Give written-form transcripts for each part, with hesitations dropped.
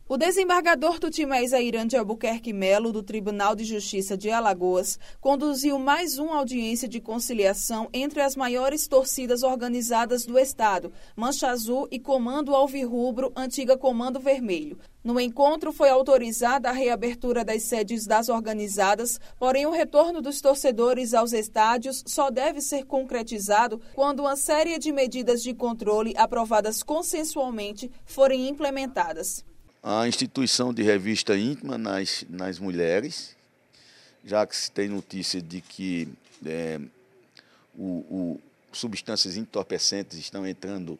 O desembargador Tutimés Ayran de Albuquerque Melo, do Tribunal de Justiça de Alagoas, conduziu mais uma audiência de conciliação entre as maiores torcidas organizadas do estado, Mancha Azul e Comando Alvirrubro, antiga Comando Vermelho. No encontro foi autorizada a reabertura das sedes das organizadas, porém o retorno dos torcedores aos estádios só deve ser concretizado quando uma série de medidas de controle aprovadas consensualmente forem implementadas. A instituição de revista íntima nas mulheres, já que se tem notícia de que substâncias entorpecentes estão entrando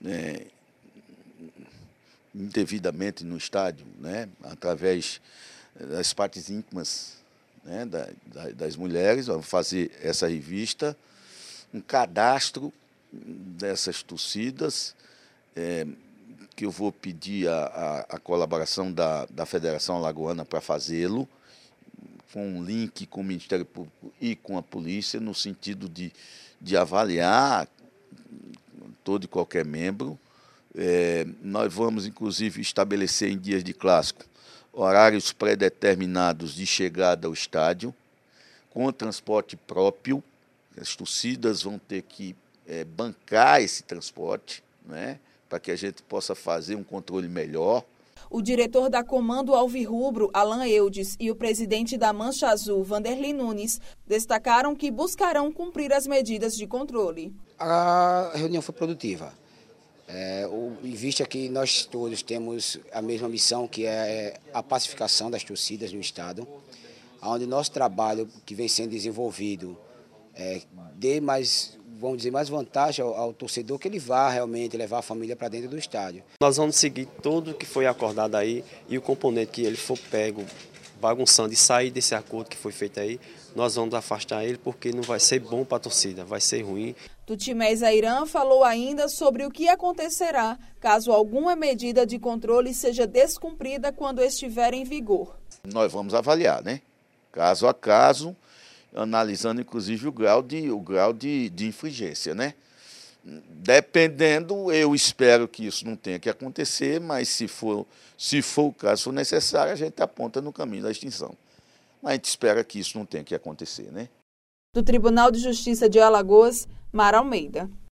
indevidamente no estádio, através das partes íntimas das mulheres. Vamos fazer essa revista, um cadastro dessas torcidas, que eu vou pedir a colaboração da Federação Alagoana para fazê-lo, com um link com o Ministério Público e com a polícia, no sentido de avaliar todo e qualquer membro. Nós vamos, inclusive, estabelecer em dias de clássico horários pré-determinados de chegada ao estádio, com transporte próprio. As torcidas vão ter que bancar esse transporte, para que a gente possa fazer um controle melhor. O diretor da Comando Alvirrubro, Alan Eudes, e o presidente da Mancha Azul, Vanderlei Nunes, destacaram que buscarão cumprir as medidas de controle. A reunião foi produtiva. Em vista que nós todos temos a mesma missão, que é a pacificação das torcidas no estado, onde nosso trabalho que vem sendo desenvolvido dê mais, vamos dizer, mais vantagem ao torcedor, que ele vá realmente levar a família para dentro do estádio. Nós vamos seguir tudo o que foi acordado aí, e o componente que ele for pego bagunçando e sair desse acordo que foi feito aí, nós vamos afastar ele, porque não vai ser bom para a torcida, vai ser ruim. Tutimés Ayran falou ainda sobre o que acontecerá caso alguma medida de controle seja descumprida quando estiver em vigor. Nós vamos avaliar, caso a caso, analisando inclusive o grau de infringência, Dependendo, eu espero que isso não tenha que acontecer, mas se for o caso, for necessário, a gente aponta no caminho da extinção. Mas a gente espera que isso não tenha que acontecer, Do Tribunal de Justiça de Alagoas, Mara Almeida.